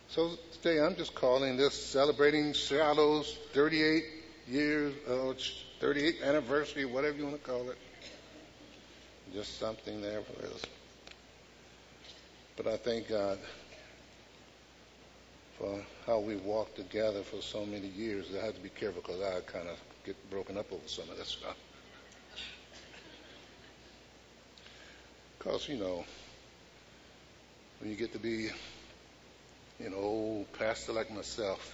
So today I'm just calling this celebrating Shiloh's 38 years, 38th anniversary, whatever you want to call it. Just something there for us. But I thank God for how we walked together for so many years. I have to be careful because I kind of get broken up over some of this stuff. Because, when you get to be, old pastor like myself,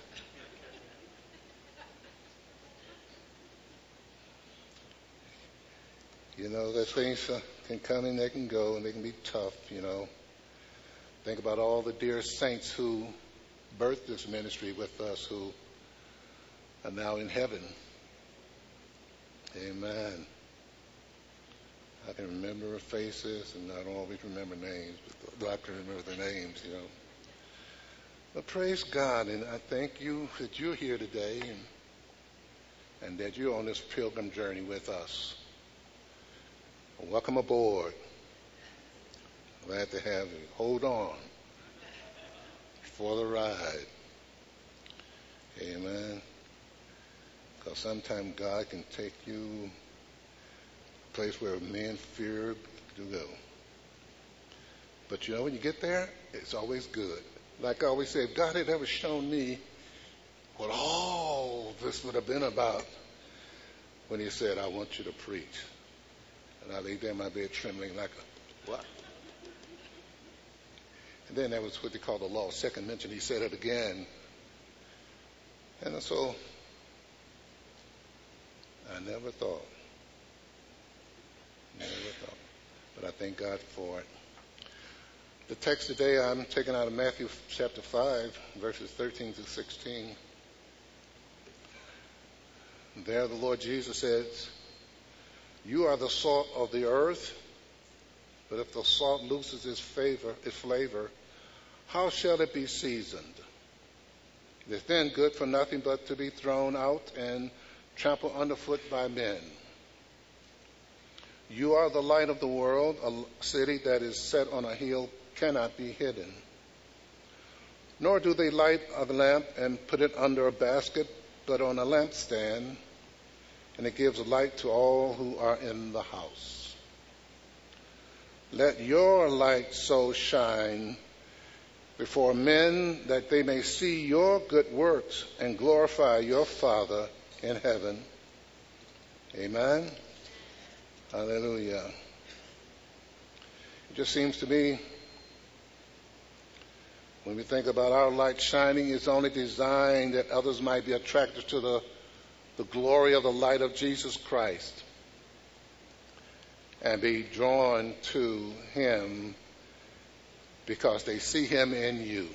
that things can come and they can go and they can be tough, Think about all the dear saints who birthed this ministry with us who are now in heaven. Amen. I can remember their faces, and I don't always remember names, but I can remember their names, But praise God, and I thank you that you're here today and that you're on this pilgrim journey with us. Welcome aboard. Glad to have you. Hold on for the ride. Amen. Because sometimes God can take you a place where men fear to go. But when you get there, it's always good. Like I always say, if God had ever shown me what all this would have been about when he said, I want you to preach. And I lay there in my bed trembling like a what? And then that was what they call the law of second mention. He said it again. And so I never thought. But I thank God for it. The text today I'm taking out of Matthew chapter 5, verses 13 to 16. There the Lord Jesus says, you are the salt of the earth, but if the salt loses its flavor, how shall it be seasoned? It is then good for nothing but to be thrown out and trampled underfoot by men. You are the light of the world. A city that is set on a hill cannot be hidden. Nor do they light a lamp and put it under a basket, but on a lampstand, and it gives light to all who are in the house. Let your light so shine before men that they may see your good works and glorify your Father in heaven. Amen. Hallelujah. It just seems to me, when we think about our light shining, it's only designed that others might be attracted to the glory of the light of Jesus Christ and be drawn to him because they see him in you.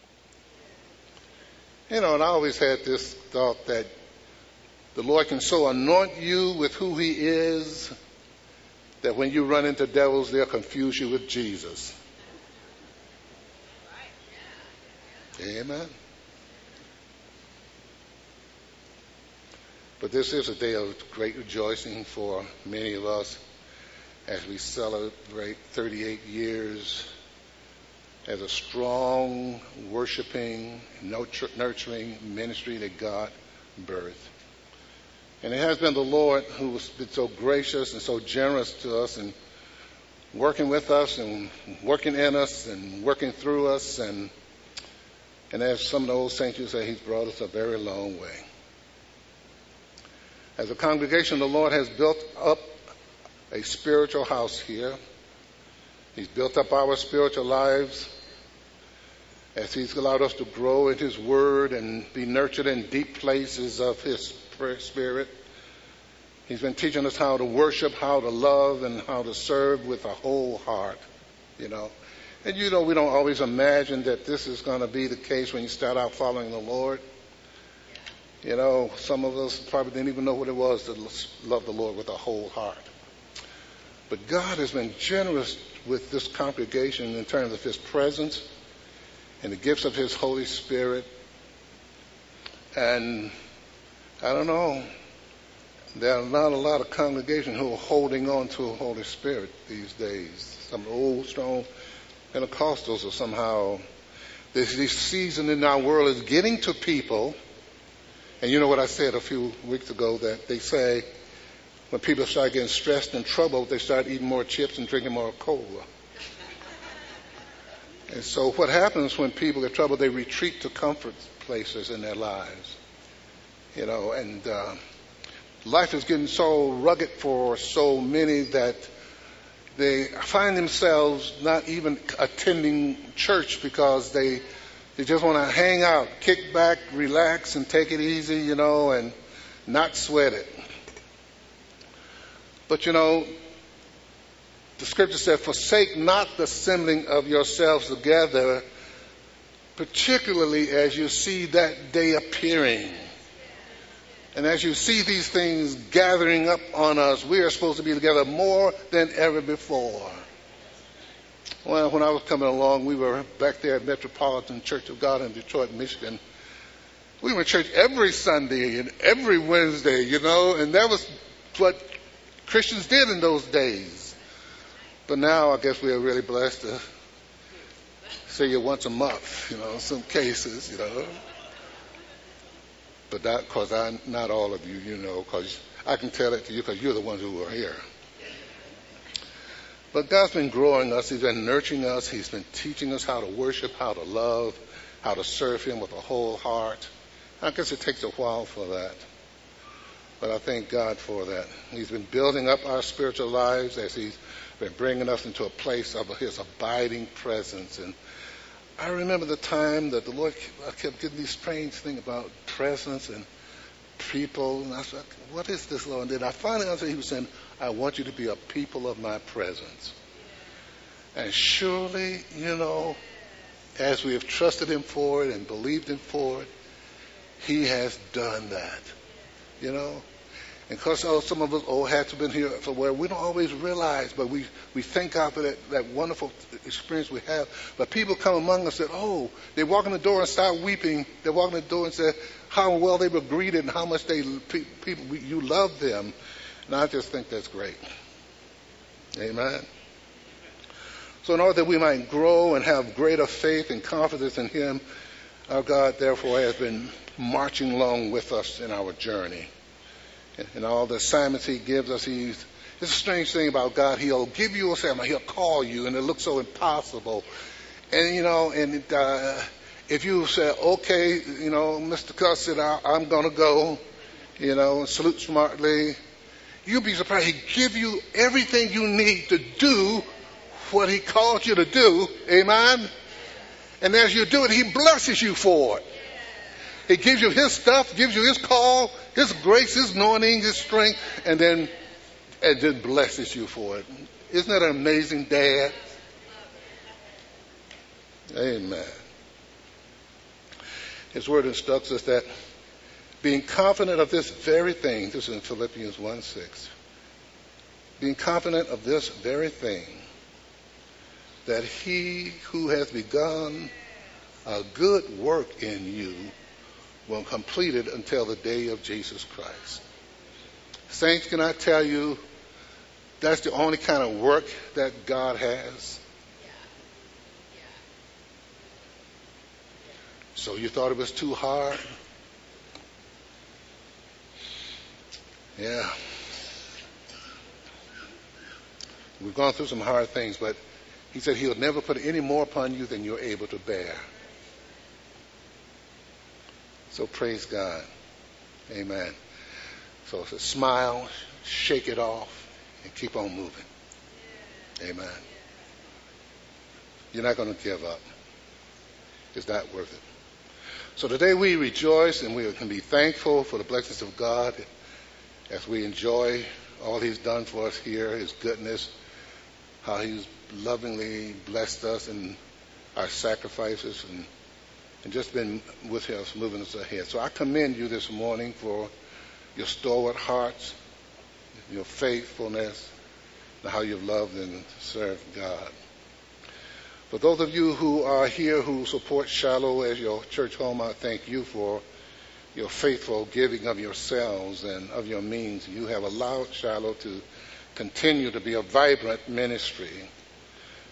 And I always had this thought that the Lord can so anoint you with who he is that when you run into devils, they'll confuse you with Jesus. Amen. But this is a day of great rejoicing for many of us as we celebrate 38 years as a strong, worshiping, nurturing ministry that God birthed. And it has been the Lord who has been so gracious and so generous to us and working with us and working in us and working through us. And as some of the old saints used to say, he's brought us a very long way. As a congregation, the Lord has built up a spiritual house here. He's built up our spiritual lives as he's allowed us to grow in his word and be nurtured in deep places of his spirit. He's been teaching us how to worship, how to love, and how to serve with a whole heart, And we don't always imagine that this is going to be the case when you start out following the Lord. Some of us probably didn't even know what it was to love the Lord with a whole heart. But God has been generous with this congregation in terms of his presence and the gifts of his Holy Spirit. And I don't know, there are not a lot of congregations who are holding on to the Holy Spirit these days. Some old, strong Pentecostals are somehow This season in our world is getting to people. And you know what I said a few weeks ago, that they say when people start getting stressed and troubled, they start eating more chips and drinking more cola. And so what happens when people get troubled, they retreat to comfort places in their lives. And life is getting so rugged for so many that they find themselves not even attending church because they just want to hang out, kick back, relax, and take it easy, and not sweat it. But, the scripture said, forsake not the assembling of yourselves together, particularly as you see that day appearing. And as you see these things gathering up on us, we are supposed to be together more than ever before. Well, when I was coming along, we were back there at Metropolitan Church of God in Detroit, Michigan. We were in church every Sunday and every Wednesday, and that was what Christians did in those days. But now I guess we are really blessed to see you once a month, in some cases, But not because not all of you, because I can tell it to you because you're the ones who are here. But God's been growing us. He's been nurturing us. He's been teaching us how to worship, how to love, how to serve Him with a whole heart. I guess it takes a while for that. But I thank God for that. He's been building up our spiritual lives as He's been bringing us into a place of His abiding presence. And I remember the time that the Lord kept getting these strange things about presence and people. And I said, what is this, Lord? And then I finally understood He was saying, I want you to be a people of my presence. And surely, as we have trusted Him for it and believed Him for it, He has done that. And because some of us had to been here for where we don't always realize, but we thank God for that wonderful experience we have. But people come among us and say, they walk in the door and start weeping. They walk in the door and say how well they were greeted and how much you love them. And I just think that's great. Amen. So in order that we might grow and have greater faith and confidence in Him, our God therefore has been marching along with us in our journey. And all the assignments He gives us, it's a strange thing about God. He'll give you a assignment, He'll call you, and it looks so impossible. And if you say, okay, Mr. Cussett, I'm going to go, and salute smartly, you'll be surprised. He give you everything you need to do what He called you to do. Amen? And as you do it, He blesses you for it. He gives you His stuff, gives you His call, His grace, His anointing, His strength, and then blesses you for it. Isn't that an amazing dad? Amen. His word instructs us that being confident of this very thing, this is in Philippians 1:6, being confident of this very thing, that He who has begun a good work in you will complete it until the day of Jesus Christ. Saints, can I tell you, that's the only kind of work that God has. So you thought it was too hard? Yeah. We've gone through some hard things, but He said He'll never put any more upon you than you're able to bear. So praise God. Amen. So it's a smile, shake it off, and keep on moving. Amen. You're not going to give up. It's not worth it. So today we rejoice and we can be thankful for the blessings of God as we enjoy all He's done for us here, His goodness, how He's lovingly blessed us in our sacrifices and just been with us, moving us ahead. So I commend you this morning for your stalwart hearts, your faithfulness, and how you've loved and served God. For those of you who are here who support Shiloh as your church home, I thank you for your faithful giving of yourselves and of your means. You have allowed Shiloh to continue to be a vibrant ministry.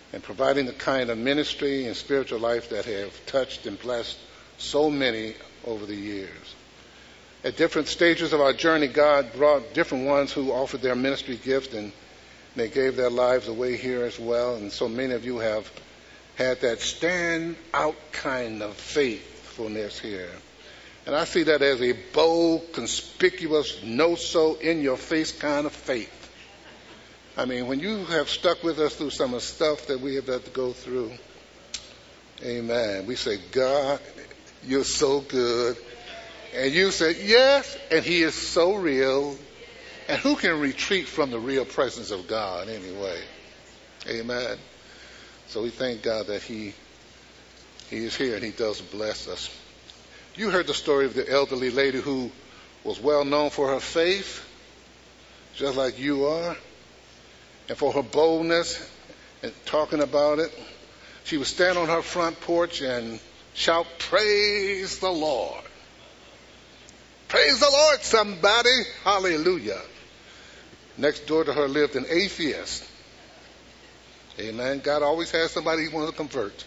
and providing the kind of ministry and spiritual life that have touched and blessed so many over the years. At different stages of our journey, God brought different ones who offered their ministry gift, and they gave their lives away here as well. And so many of you have had that stand out kind of faithfulness here. And I see that as a bold, conspicuous, no-so, in-your-face kind of faith. I mean, when you have stuck with us through some of the stuff that we have had to go through, amen, we say, God, you're so good. And you say, yes, and he is so real. And who can retreat from the real presence of God anyway? Amen. So we thank God that he is here and he does bless us. You heard the story of the elderly lady who was well known for her faith, just like you are, and for her boldness and talking about it. She would stand on her front porch and shout, praise the Lord. Praise the Lord, somebody. Hallelujah. Next door to her lived an atheist. Amen. God always has somebody he wants to convert,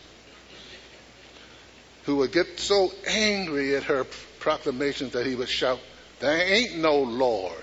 who would get so angry at her proclamations that he would shout, there ain't no Lord.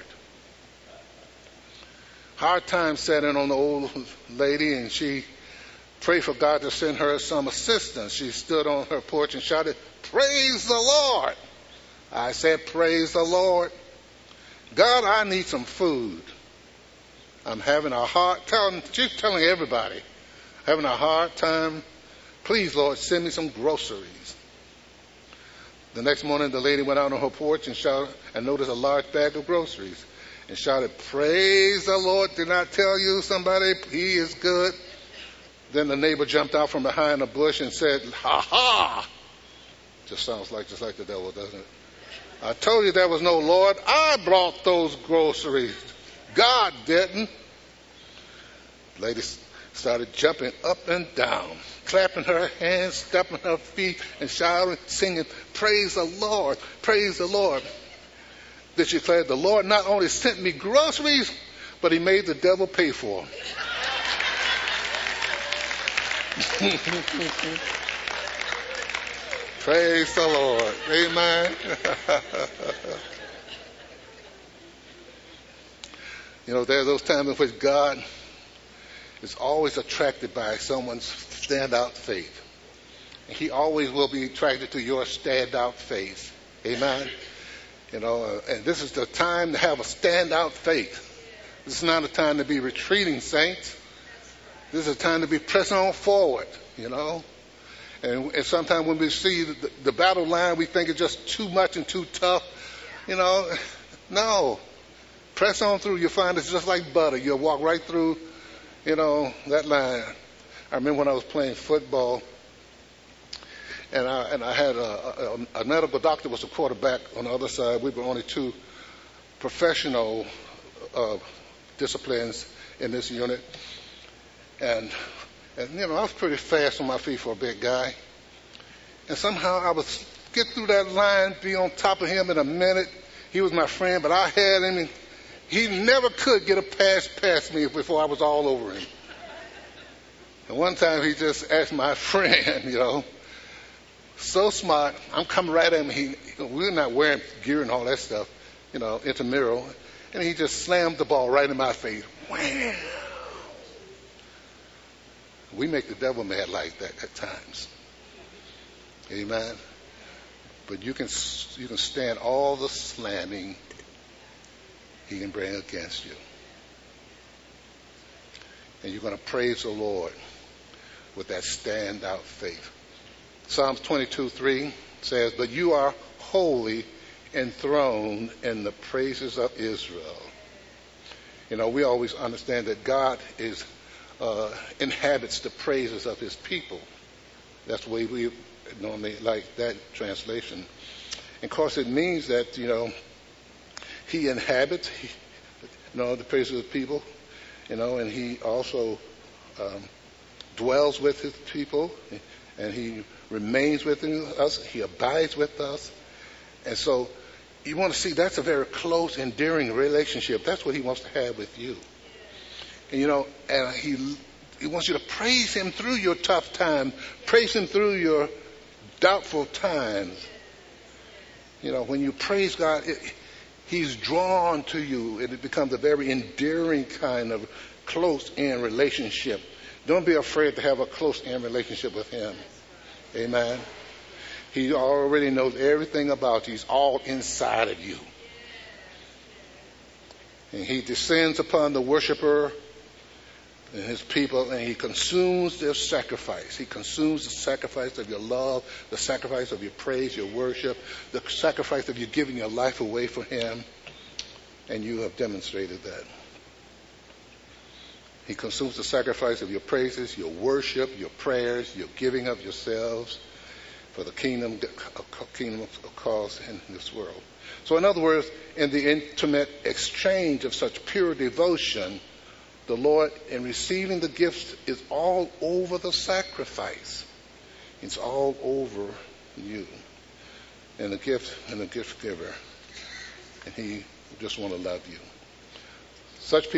Hard time set in on the old lady, and she prayed for God to send her some assistance. She stood on her porch and shouted, praise the Lord. I said, praise the Lord. God, I need some food. I'm having a hard time. She's telling everybody, having a hard time. Please, Lord, send me some groceries. The next morning, the lady went out on her porch and shouted, and noticed a large bag of groceries, and shouted, praise the Lord. Did I tell you, somebody, he is good? Then the neighbor jumped out from behind a bush and said, ha ha. Just sounds like the devil, doesn't it? I told you there was no Lord. I brought those groceries. God didn't. The lady started jumping up and down, clapping her hands, stamping her feet, and shouting, singing, praise the Lord, praise the Lord. Then she declared, the Lord not only sent me groceries, but he made the devil pay for them. Praise the Lord. Amen. You know, there are those times in which God is always attracted by someone's standout faith. He always will be attracted to your standout faith. Amen. You know, and this is the time to have a standout faith. This is not a time to be retreating, saints. This is a time to be pressing on forward, you know. And sometimes when we see the battle line, we think it's just too much and too tough. You know, no. Press on through. You'll find it's just like butter. You'll walk right through, you know, that line. I remember when I was playing football, and I had a medical doctor was the quarterback on the other side. We were only two professional disciplines in this unit. And you know, I was pretty fast on my feet for a big guy. And somehow I would get through that line, be on top of him in a minute. He was my friend, but I had him, and he never could get a pass past me before I was all over him. And one time he just asked my friend, you know, so smart, I'm coming right at him. We're not wearing gear and all that stuff, you know, intramural. And he just slammed the ball right in my face. Wham! We make the devil mad like that at times. Amen. But you can stand all the slamming he can bring against you. And you're going to praise the Lord with that standout faith. Psalms 22:3 says, but you are holy, enthroned in the praises of Israel. You know, we always understand that God inhabits the praises of his people. That's the way we normally like that translation. And of course, it means that, you know, he inhabits, the praises of the people, you know, and he also dwells with his people, and he remains within us. He abides with us. And so you want to see that's a very close, endearing relationship. That's what he wants to have with you. And, you know, and he He wants you to praise him through your tough time. Praise him through your doubtful times. You know, when you praise God, he's drawn to you, and it becomes a very endearing kind of close-in relationship. Don't be afraid to have a close-in relationship with him. Amen. He already knows everything about you. He's all inside of you. And he descends upon the worshiper and his people, and he consumes their sacrifice. He consumes the sacrifice of your love, the sacrifice of your praise, your worship, the sacrifice of you giving your life away for him, and you have demonstrated that. He consumes the sacrifice of your praises, your worship, your prayers, your giving of yourselves for the kingdom cause in this world. So in other words, in the intimate exchange of such pure devotion, the Lord, in receiving the gifts, is all over the sacrifice. It's all over you. And the gift giver. And he just want to love you. Such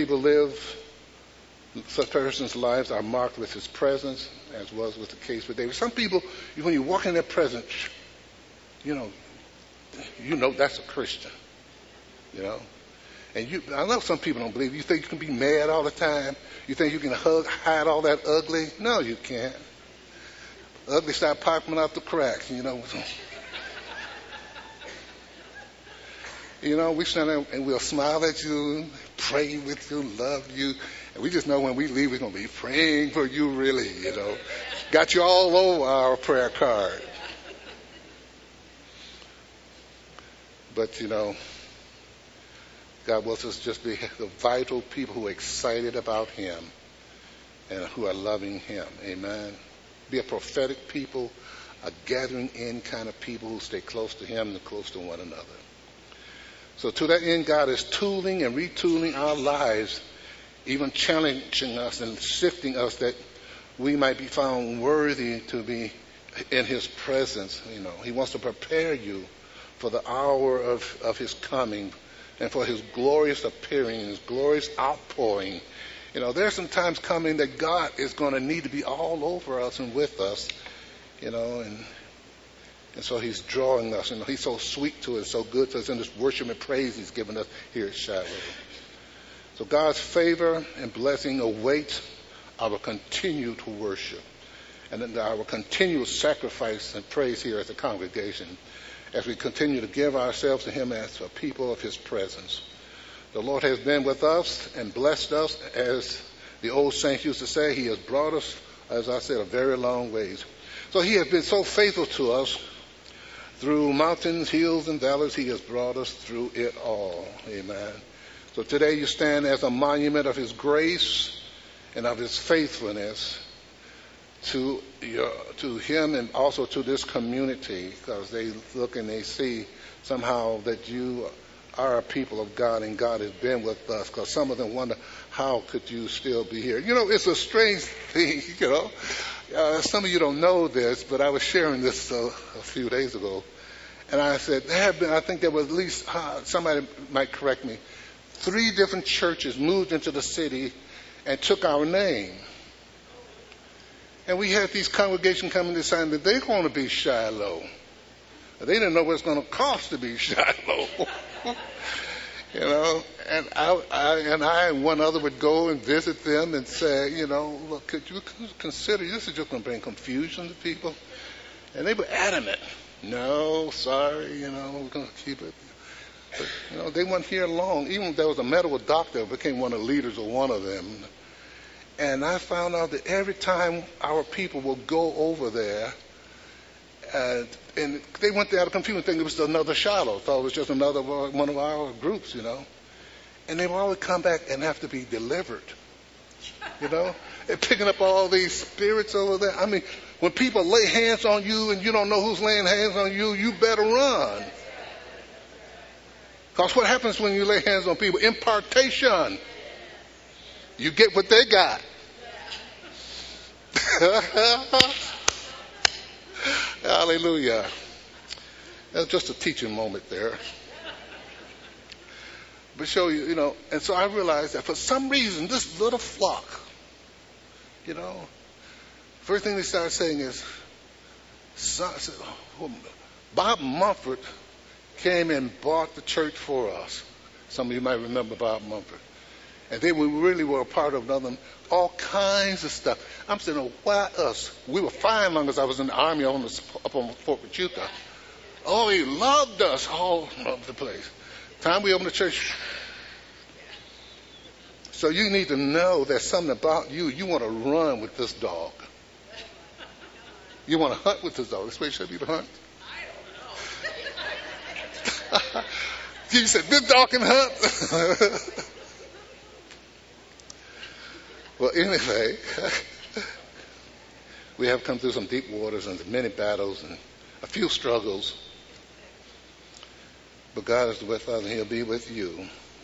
persons' lives are marked with his presence, as was the case with David. Some people, when you walk in their presence, you know that's a Christian. You know? And I know some people don't believe. You think you can be mad all the time? You think you can hide all that ugly? No, you can't. Ugly start popping out the cracks, you know. You know, we stand there and we'll smile at you, pray with you, love you. And we just know when we leave, we're going to be praying for you really, you know. Got you all over our prayer card. But, you know, God wants us to just be the vital people who are excited about him and who are loving him. Amen. Be a prophetic people, a gathering in kind of people who stay close to him and close to one another. So to that end, God is tooling and retooling our lives, even challenging us and sifting us that we might be found worthy to be in his presence. You know, he wants to prepare you for the hour of his coming and for his glorious appearing, his glorious outpouring. You know, there's some times coming that God is going to need to be all over us and with us, you know, and so he's drawing us. You know, he's so sweet to us, so good to us in this worship and praise he's given us here at Shiloh. So God's favor and blessing awaits our continued worship and our continual sacrifice and praise here as a congregation as we continue to give ourselves to him as a people of his presence. The Lord has been with us and blessed us, as the old saints used to say. He has brought us, as I said, a very long ways. So he has been so faithful to us through mountains, hills, and valleys. He has brought us through it all. Amen. So today you stand as a monument of his grace and of his faithfulness to him and also to this community, because they look and they see somehow that you are a people of God and God has been with us, because some of them wonder, how could you still be here? You know, it's a strange thing, you know. Some of you don't know this, but I was sharing this a few days ago, and I said, I think there was at least, somebody might correct me, 3 different churches moved into the city and took our name. And we had these congregations coming to decide that they're going to be Shiloh. They didn't know what it's going to cost to be Shiloh. You know, and I and one other would go and visit them and say, you know, look, could you consider this is just going to bring confusion to people? And they were adamant. No, sorry, you know, we're going to keep it. But, you know, they weren't here long. Even there was a medical doctor who became one of the leaders of one of them. And I found out that every time our people would go over there, and they went there out of confusion, thinking it was another Shiloh, thought it was just another one of our groups, you know. And they would always come back and have to be delivered, you know. And picking up all these spirits over there. I mean, when people lay hands on you and you don't know who's laying hands on you, you better run. Because what happens when you lay hands on people? Impartation. You get what they got. Hallelujah. That's just a teaching moment there. But show you, you know, and so I realized that for some reason, this little flock, you know. First thing they started saying is, Bob Mumford came and bought the church for us. Some of you might remember Bob Mumford. And then we really were a part of another, all kinds of stuff. I'm saying, oh, why us? We were fine long as I was in the army up on Fort Huachuca. Oh, he loved us all over the place. Time we opened the church. So you need to know there's something about you. You want to run with this dog. You want to hunt with this dog. This way should be to hunt. You said, this dog can hunt. Well, anyway, we have come through some deep waters and many battles and a few struggles. But God is with us and he'll be with you.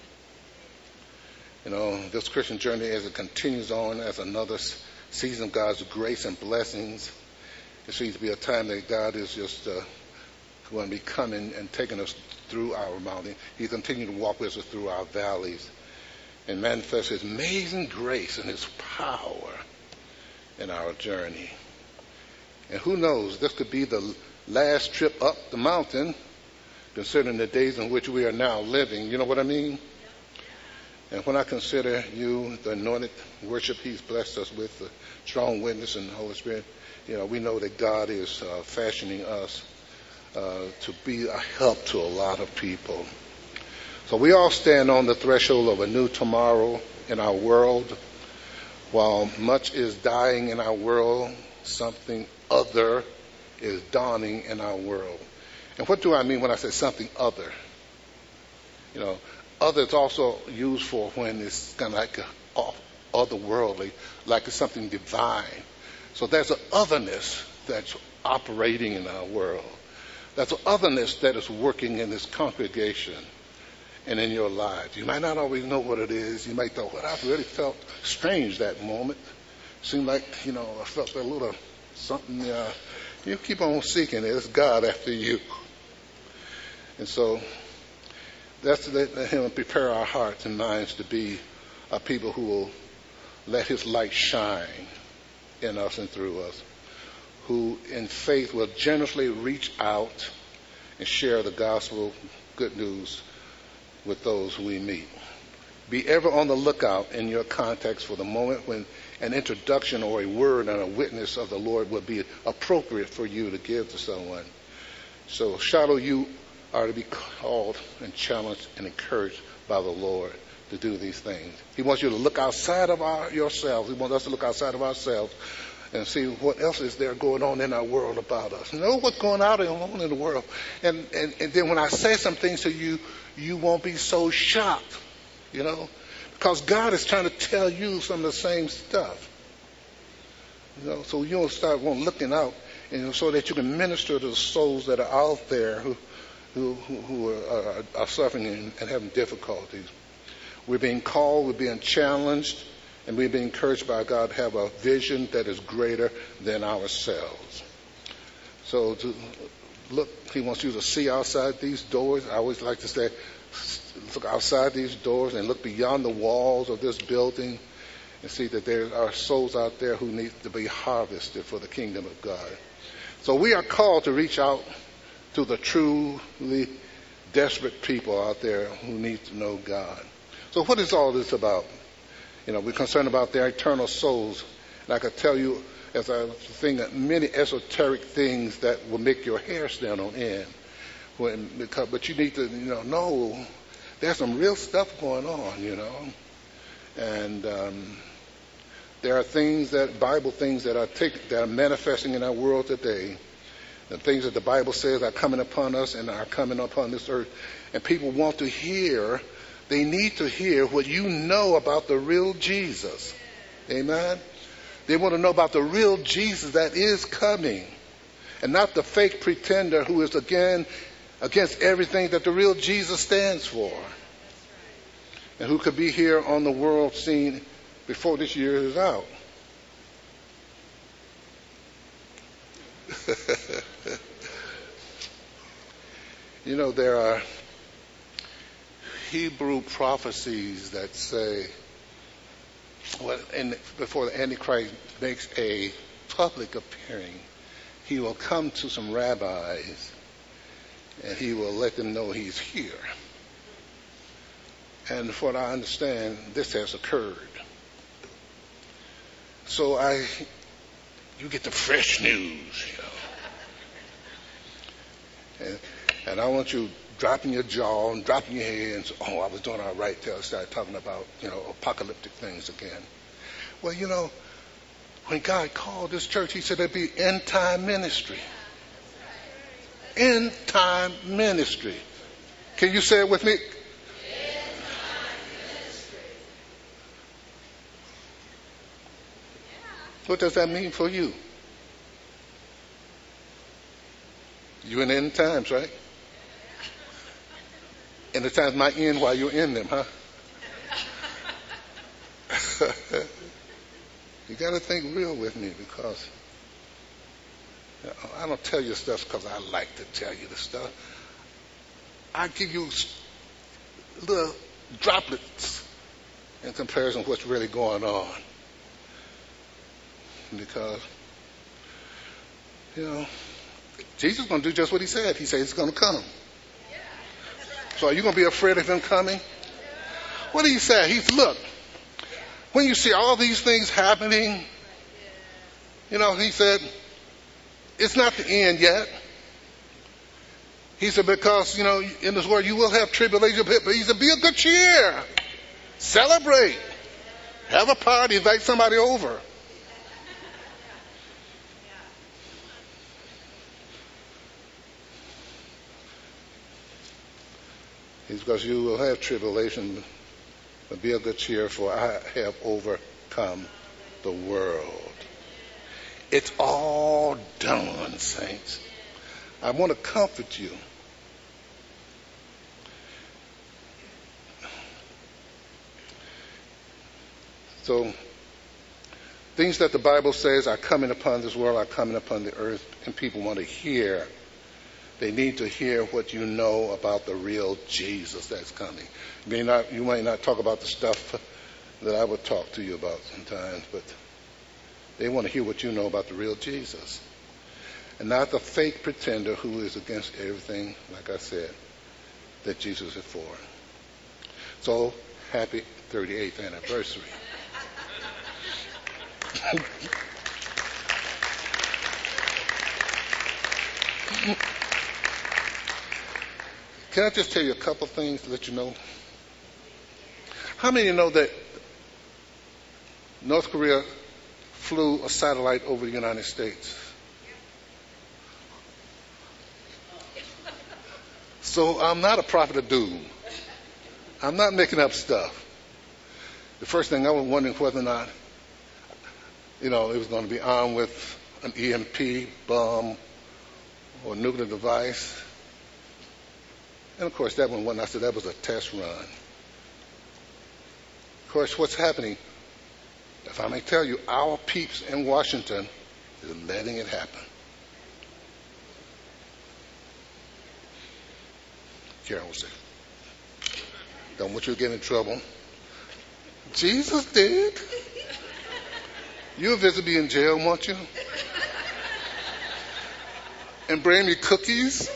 You know, this Christian journey as it continues on as another season of God's grace and blessings, it seems to be a time that God is just going to be coming and taking us through our mountain. He continues to walk with us through our valleys and manifest his amazing grace and his power in our journey. And who knows, this could be the last trip up the mountain, considering the days in which we are now living. You know what I mean? And when I consider you, the anointed worship he's blessed us with, the strong witness and the Holy Spirit, you know, we know that God is fashioning us to be a help to a lot of people. So we all stand on the threshold of a new tomorrow in our world. While much is dying in our world, something other is dawning in our world. And what do I mean when I say something other? You know, other is also used for when it's kind of like otherworldly, like it's something divine. So there's an otherness that's operating in our world. There's an otherness that is working in this congregation and in your lives. You might not always know what it is. You might think, well, I really felt strange that moment. Seemed like, you know, I felt a little something. You keep on seeking it. It's God after you. And so that's let him prepare our hearts and minds to be a people who will let his light shine in us and through us, who in faith will generously reach out and share the gospel good news with those we meet. Be ever on the lookout in your context for the moment when an introduction or a word and a witness of the Lord would be appropriate for you to give to someone. So, Shiloh, you are to be called and challenged and encouraged by the Lord to do these things. He wants you to look outside of yourselves. He wants us to look outside of ourselves and see what else is there going on in our world about us. Know what's going on in the world. And then when I say some things to you, you won't be so shocked, you know, because God is trying to tell you some of the same stuff. You know, so you'll start looking out, and so that you can minister to the souls that are out there who are suffering and having difficulties. We're being called, we're being challenged, and we're being encouraged by God to have a vision that is greater than ourselves. So to look, he wants you to see outside these doors. I always like to say, look outside these doors and look beyond the walls of this building and see that there are souls out there who need to be harvested for the kingdom of God. So we are called to reach out to the truly desperate people out there who need to know God. So what is all this about? You know, we're concerned about their eternal souls. And I could tell you, as I think, many esoteric things that will make your hair stand on end. But you need to, know there's some real stuff going on, And there are things Bible things that are manifesting in our world today. The things that the Bible says are coming upon us and are coming upon this earth. And people want to hear, they need to hear what you know about the real Jesus. Amen? They want to know about the real Jesus that is coming. And not the fake pretender who is against everything that the real Jesus stands for. And who could be here on the world scene before this year is out. There are Hebrew prophecies that say before the Antichrist makes a public appearing, he will come to some rabbis and he will let them know he's here. And from what I understand, this has occurred. So you get the fresh news, and I want you dropping your jaw and dropping your head and say, oh, I was doing all right till I started talking about, apocalyptic things again. Well, when God called this church, he said it'd be end time ministry. End time ministry. Can you say it with me? What does that mean for you? You're in the end times, right? And the times might end while you're in them, huh? You got to think real with me, because I don't tell you stuff because I like to tell you the stuff. I give you little droplets in comparison to what's really going on. Because, Jesus is going to do just what he said. He said he's going to come. So are you going to be afraid of him coming? What did he say? Look, when you see all these things happening, he said, it's not the end yet. He said, because, in this world you will have tribulation, but he said, be of good cheer. Celebrate. Have a party. Invite somebody over. It's because you will have tribulation, but be of good cheer, for I have overcome the world. It's all done, saints. I want to comfort you. So, things that the Bible says are coming upon this world, are coming upon the earth, and people want to hear. They need to hear what you know about the real Jesus that's coming. You might not talk about the stuff that I would talk to you about sometimes, but they want to hear what you know about the real Jesus. And not the fake pretender who is against everything, like I said, that Jesus is for. So, happy 38th anniversary. Can I just tell you a couple things to let you know? How many of you know that North Korea flew a satellite over the United States? So I'm not a prophet of doom. I'm not making up stuff. The first thing I was wondering whether or not, it was going to be armed with an EMP bomb or a nuclear device. And of course, that one wasn't. I said that was a test run. Of course, what's happening, if I may tell you, our peeps in Washington is letting it happen. Carol said, don't want you to get in trouble. Jesus did. You'll visit me in jail, won't you? And bring me cookies.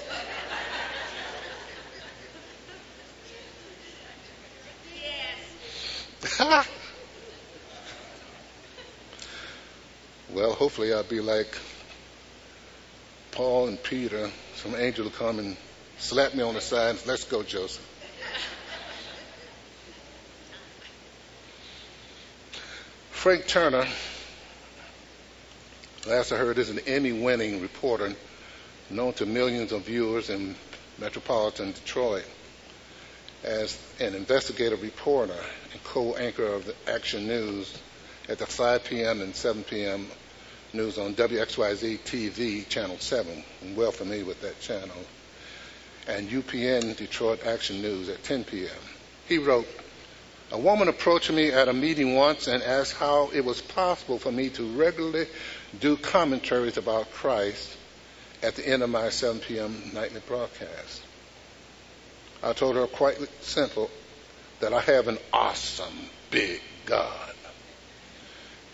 Well, hopefully I'll be like Paul and Peter. Some angel will come and slap me on the side and say, let's go, Joseph. Frank Turner, last I heard, is an Emmy-winning reporter known to millions of viewers in metropolitan Detroit as an investigative reporter and co-anchor of the Action News at the 5 p.m. and 7 p.m. news on WXYZ TV, Channel 7. I'm well familiar with that channel. And UPN Detroit Action News at 10 p.m. He wrote, a woman approached me at a meeting once and asked how it was possible for me to regularly do commentaries about Christ at the end of my 7 p.m. nightly broadcast. I told her quite simple that I have an awesome, big God.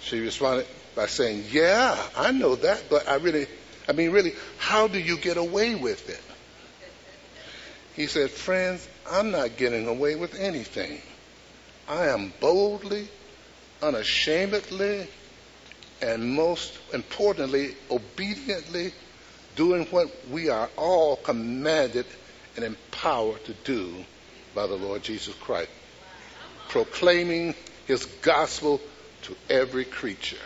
She responded by saying, yeah, I know that, but really, how do you get away with it? He said, friends, I'm not getting away with anything. I am boldly, unashamedly, and most importantly, obediently doing what we are all commanded and empowered to do by the Lord Jesus Christ. Proclaiming his gospel to every creature.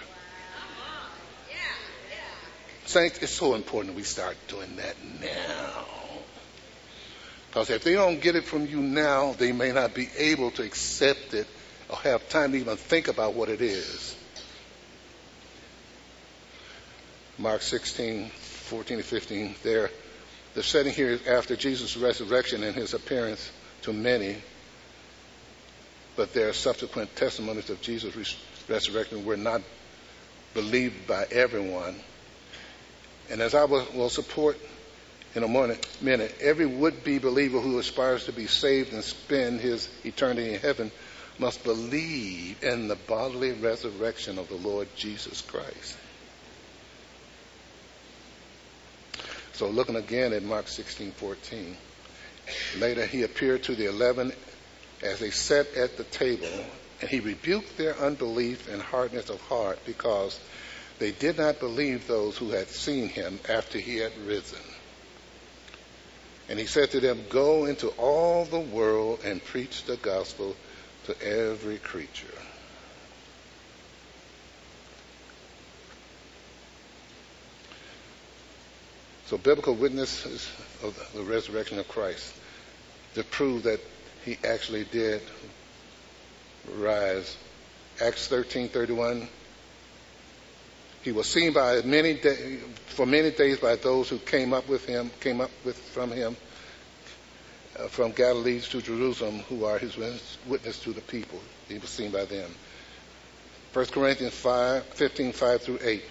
Saints, it's so important we start doing that now. Because if they don't get it from you now, they may not be able to accept it or have time to even think about what it is. Mark 16:14-15, there. The setting here is after Jesus' resurrection and his appearance to many, but their subsequent testimonies of Jesus' resurrection were not believed by everyone. And as I will support in a minute, every would-be believer who aspires to be saved and spend his eternity in heaven must believe in the bodily resurrection of the Lord Jesus Christ. So looking again at Mark 16:14, later he appeared to the 11 as they sat at the table, and he rebuked their unbelief and hardness of heart because they did not believe those who had seen him after he had risen. And he said to them, go into all the world and preach the gospel to every creature. So biblical witnesses of the resurrection of Christ to prove that he actually did rise. Acts 13:31. He was seen by for many days by those who came up from him from Galilee to Jerusalem, who are his witness to the people. He was seen by them. 1 Corinthians 15:5-8.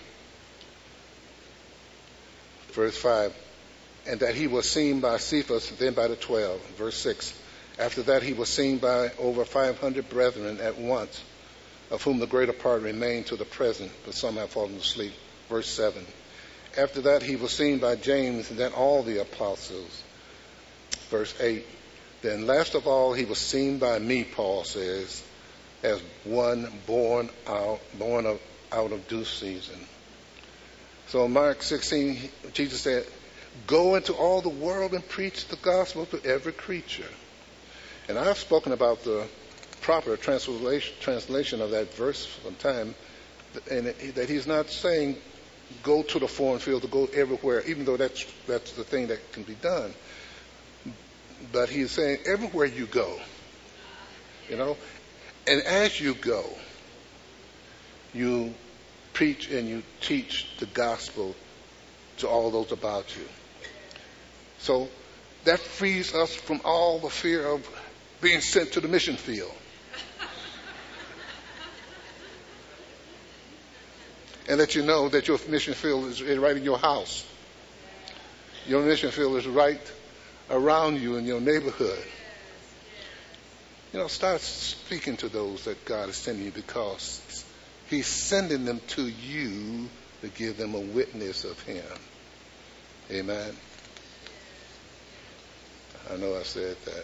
Verse 5. And that he was seen by Cephas, then by the 12. Verse 6. After that he was seen by over 500 brethren at once, of whom the greater part remain to the present, but some have fallen asleep. Verse 7. After that he was seen by James, and then all the apostles. Verse 8. Then last of all he was seen by me, Paul says, as one born out of due season. So in Mark 16, Jesus said, go into all the world and preach the gospel to every creature. And I've spoken about the proper translation of that verse from time, and that he's not saying go to the foreign field, to go everywhere, even though that's the thing that can be done. But he's saying everywhere you go, and as you go, you preach and you teach the gospel to all those about you. So that frees us from all the fear of being sent to the mission field. And let you know that your mission field is right in your house. Your mission field is right around you in your neighborhood. Start speaking to those that God is sending you, because he's sending them to you to give them a witness of him. Amen. I know I said that.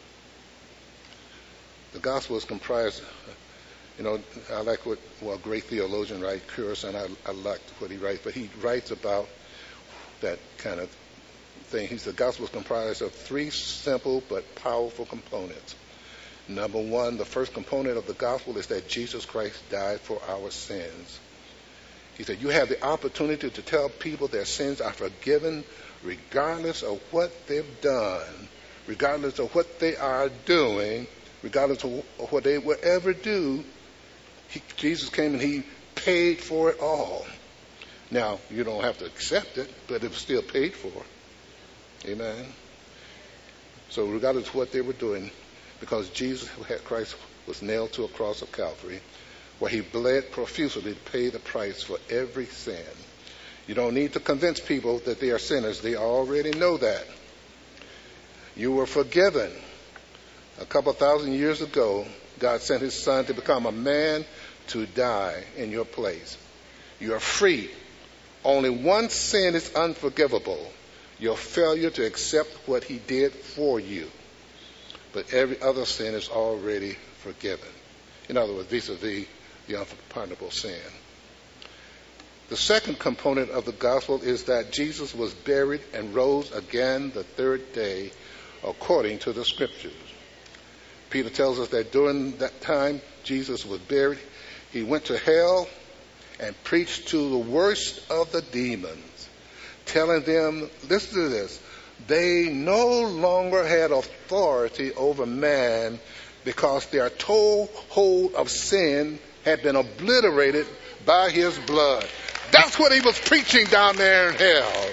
The gospel is comprised, I like what a great theologian writes, Curson, I like what he writes, but he writes about that kind of thing. The gospel is comprised of three simple but powerful components. Number one, the first component of the gospel is that Jesus Christ died for our sins. He said, you have the opportunity to tell people their sins are forgiven regardless of what they've done, regardless of what they are doing, regardless of what they will ever do. Jesus came and he paid for it all. Now, you don't have to accept it, but it was still paid for. Amen. So regardless of what they were doing, because Jesus Christ was nailed to a cross of Calvary, where he bled profusely to pay the price for every sin. You don't need to convince people that they are sinners. They already know that. You were forgiven. A couple thousand years ago, God sent his son to become a man to die in your place. You are free. Only one sin is unforgivable: your failure to accept what he did for you. But every other sin is already forgiven. In other words, vis-a-vis the unpardonable sin. The second component of the gospel is that Jesus was buried and rose again the third day according to the scriptures. Peter tells us that during that time Jesus was buried, he went to hell and preached to the worst of the demons, telling them, listen to this, they no longer had authority over man because their toehold of sin had been obliterated by his blood. That's what he was preaching down there in hell.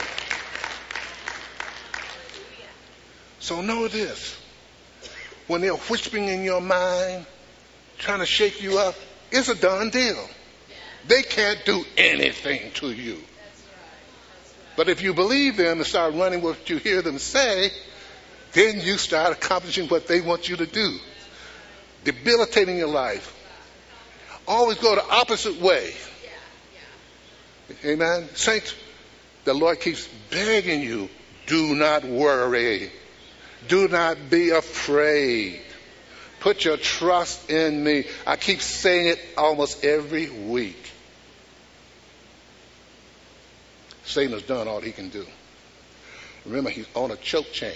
So know this. When they're whispering in your mind, trying to shake you up, it's a done deal. They can't do anything to you. But if you believe them and start running what you hear them say, then you start accomplishing what they want you to do. Debilitating your life. Always go the opposite way. Amen. Saints, the Lord keeps begging you, do not worry. Do not be afraid. Put your trust in me. I keep saying it almost every week. Satan has done all he can do. Remember, he's on a choke chain.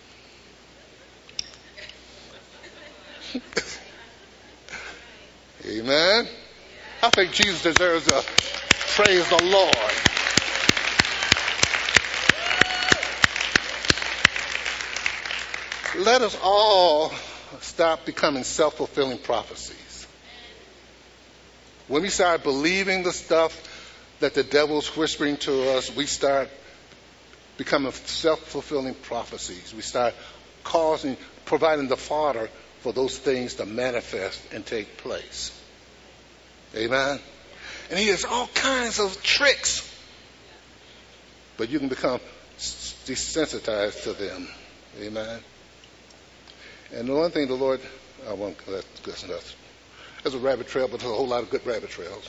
Amen. I think Jesus deserves a praise the Lord. Let us all stop becoming self-fulfilling prophecies. When we start believing the stuff that the devil's whispering to us, we start becoming self-fulfilling prophecies. We start providing the fodder for those things to manifest and take place. Amen? And he has all kinds of tricks. But you can become desensitized to them. Amen? And the one thing the Lord, I won't, that's enough. There's a rabbit trail, but there's a whole lot of good rabbit trails.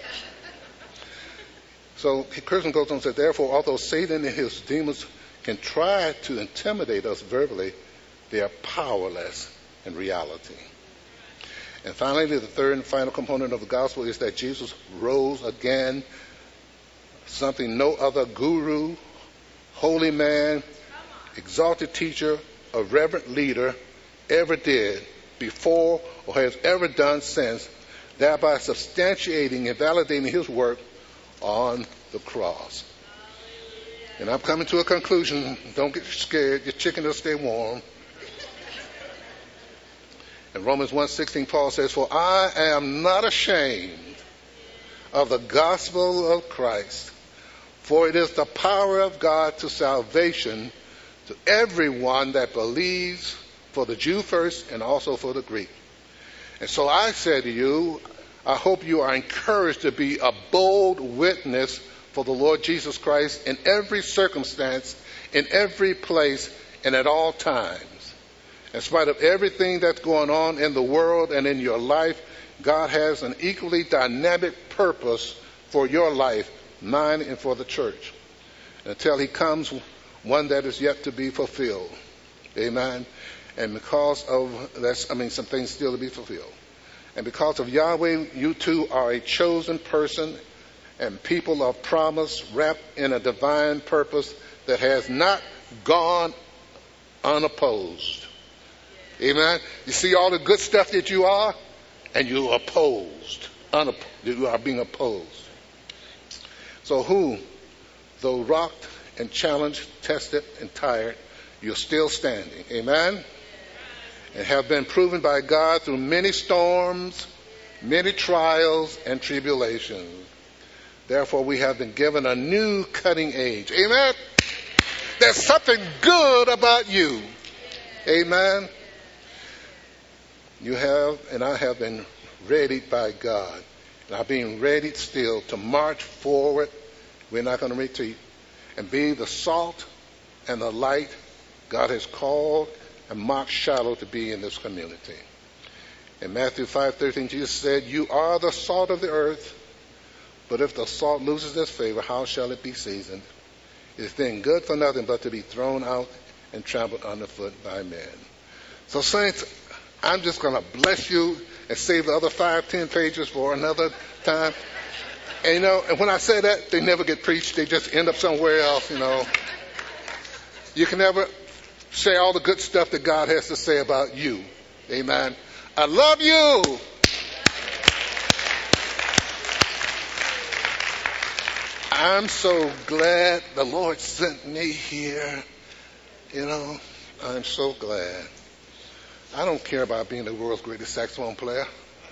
So Kirsten goes on and says, therefore, although Satan and his demons can try to intimidate us verbally, they are powerless in reality. And finally, the third and final component of the gospel is that Jesus rose again, something no other guru, holy man, exalted teacher, or reverent leader ever did before or has ever done since, thereby substantiating and validating his work on the cross. And I'm coming to a conclusion. Don't get scared. Your chicken will stay warm. In Romans 1:16, Paul says, for I am not ashamed of the gospel of Christ, for it is the power of God to salvation to everyone that believes, for the Jew first and also for the Greek. And so I say to you, I hope you are encouraged to be a bold witness for the Lord Jesus Christ in every circumstance, in every place, and at all times. In spite of everything that's going on in the world and in your life, God has an equally dynamic purpose for your life, mine and for the church, until he comes, one that is yet to be fulfilled. Amen. And because of some things still to be fulfilled. And because of Yahweh, you too are a chosen person and people of promise, wrapped in a divine purpose that has not gone unopposed. Amen. You see all the good stuff that you are, and you're opposed. You are being opposed. So who, though rocked and challenged, tested and tired, you're still standing. Amen. And have been proven by God through many storms, many trials and tribulations. Therefore, we have been given a new cutting edge. Amen. There's something good about you. Amen. You have, and I have been readied by God. And I'm being readied still to march forward. We're not going to retreat. And be the salt and the light God has called and marked Shiloh to be in this community. In Matthew 5:13, Jesus said, "You are the salt of the earth, but if the salt loses its flavor, how shall it be seasoned? It is then good for nothing but to be thrown out and trampled underfoot by men." So, saints, I'm just going to bless you and save the other 5-10 pages for another time. And, and when I say that, they never get preached. They just end up somewhere else, You can never say all the good stuff that God has to say about you. Amen. I love you. I'm so glad the Lord sent me here. I'm so glad. I don't care about being the world's greatest saxophone player.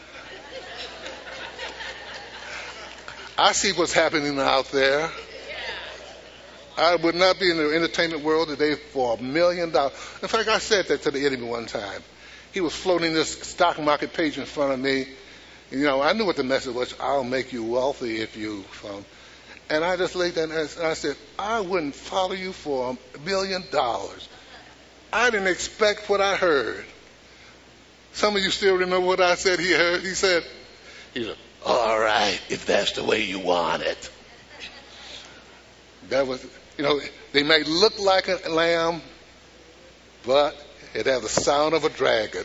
I see what's happening out there. I would not be in the entertainment world today for $1 million. In fact, I said that to the enemy one time. He was floating this stock market page in front of me. I knew what the message was. I'll make you wealthy if you... And I just laid there and I said, I wouldn't follow you for $1 million. I didn't expect what I heard. Some of you still remember what I said he heard. He said, all right, if that's the way you want it. That was, they may look like a lamb, but it has the sound of a dragon.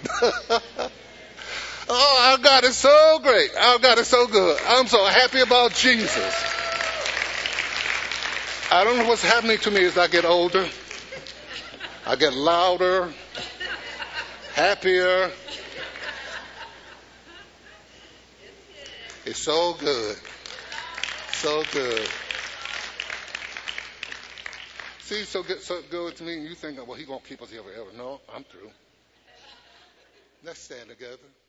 Oh, our God is so great. Our God is so good. I'm so happy about Jesus. I don't know what's happening to me as I get older. I get louder, happier. It's so good. So good. See, so good to me, and you think, well, he's going to keep us here forever. No, I'm through. Let's stand together.